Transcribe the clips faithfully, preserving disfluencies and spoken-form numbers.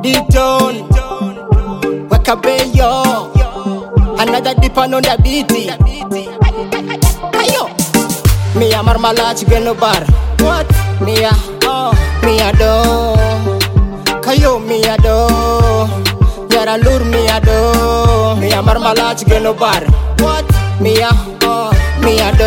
D-Tone, Wakabeyo, another dip on the beaty. Ayo, me a marmalade geno bar. What? Me a, oh, me a do. Kayo me a do. Yara lur me a do. Me a marmalade geno bar. What? Me a, oh, me a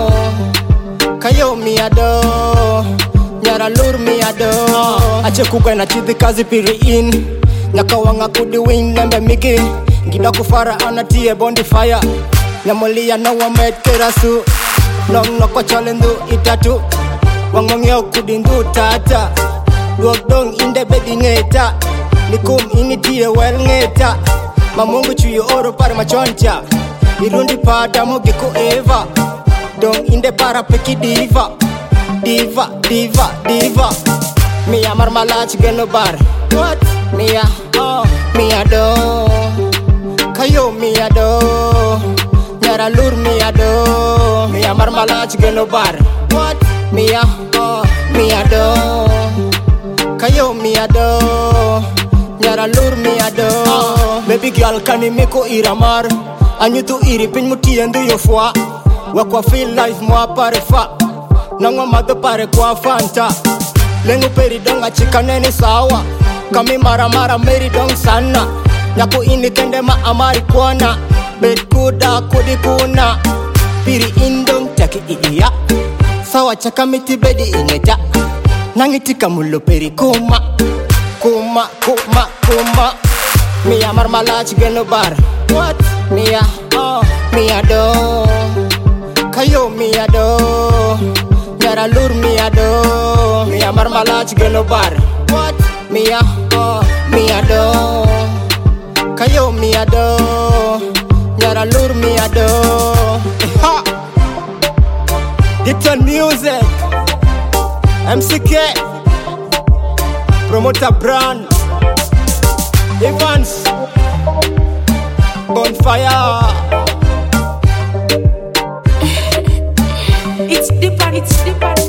do. Kayo me a do. Nyara lur mi ado. Ache kugwe na chithi kazi piri in. Nyaka wanga kudi wing nembe miki. Ngida kufara anatie bondi fire. Nyamulia na wamed kerasu. Nong noko chalendu itatu. Wangongyo kudi ndu tata. Duok dong inde bedi ngeta. Nikum initie well ngeta. Mamungu chuyo oro pare machoncha. Irundi pada mugiku eva. Dong inde para peki diva. Diva, diva, diva. Me a marmalade geno bar. What? Me a, oh, me a do. Kayo me a do. Nyara lur me a do. Me a marmalade geno bar. What? Me a, oh, me a do. Kayo me a do. Nyara lur me a do. uh, Baby girl kani meko iramar. Anyutu iri pin mutiendu yofwa. Wakwa feel life mwa pare fa. Nangwa mado pare kwa fanta. Lengu peri donga chika nene sawa. Kami mara mara meri dong sana. Nyaku ini kende ma amari kwana. Bed kuda kudi kuna. Piri indong taki iya. Sawa chaka miti bedi ineta. Nangitika mulo peri kuma. Kuma, kuma, kuma. Mia marmalade geno bar. What? Mia, oh, mia do. Kayo mia do. Nyara lur mi a do. Me a marmalade geno bar. What? Me a, oh, me a do. Kayo mi a do. Nyara lur mi a do. Ha! D-Tone music. M C K. Promoter brand. Evans. Bonfire. It's different, it's different.